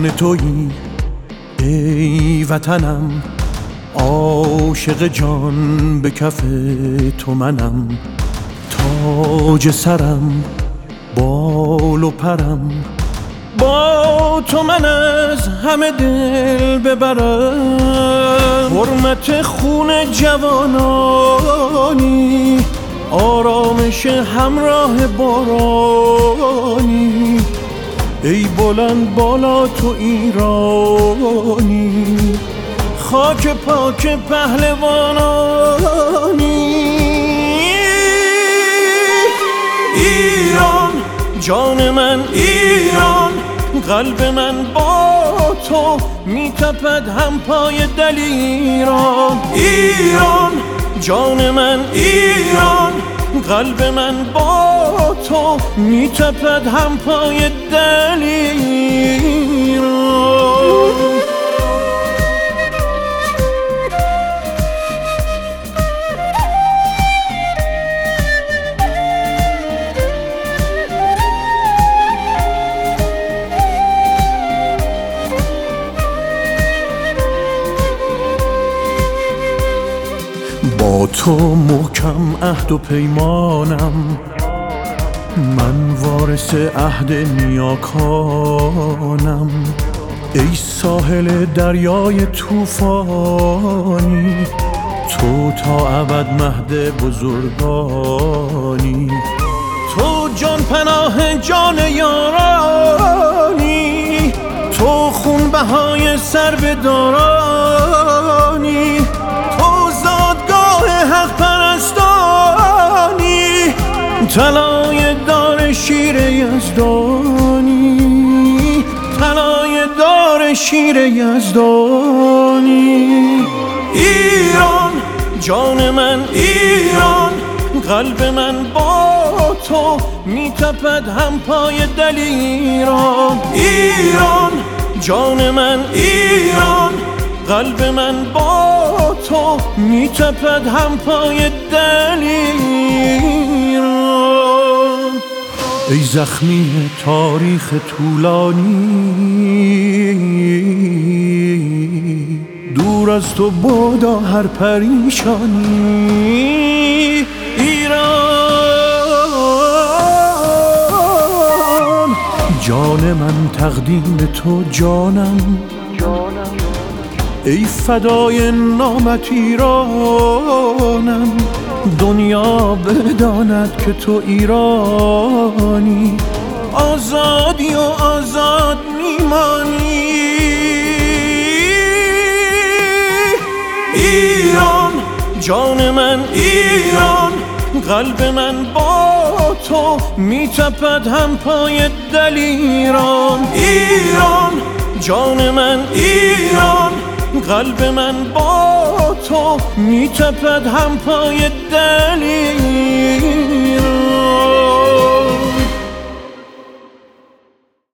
جان تویی ای وطنم، عاشق جان به کف تو منم. تاج سرم، بال و پرم، با تو من از همه دل ببرم. حرمت خون جوانانی، آرامش همراه بارانی. ای بلند بالا تو ایرانی، خاک پاک پهلوانانی. ایران جان من، ایران قلب من با تو میتپد هم پای دلیران. ایران جان من، ایران قلب من با تو میتپد هم پای دلیران. با تو محکم عهد و پیمانم، من وارث عهد نیاکانم. ای ساحل دریای طوفانی، تو تا ابد مهد بزرگانی. تو جان پناه جان یارانی، تو خون بهای سربدارانی. حق پرستانی، طلای دار شیر یزدانی، طلای دار شیر یزدانی. ایران جان من، ایران قلب من با تو میتپد هم پای دلیران. ایران جان من، ایران قلب من با تو میتپد هم پای دلیران. ای زخمی تاریخ طولانی، دور از تو بادا هر پریشانی. ایران جان من تقدیم تو جانم، ای فدای نامت ایرانم. دنیا بداند که تو ایرانی، آزادی و آزاد میمانی. ایران جان من، ایران قلب من با تو میتپد هم پای دلیران. ایران جان من، ایران قلب من با تو میتپد هم پای دلیران.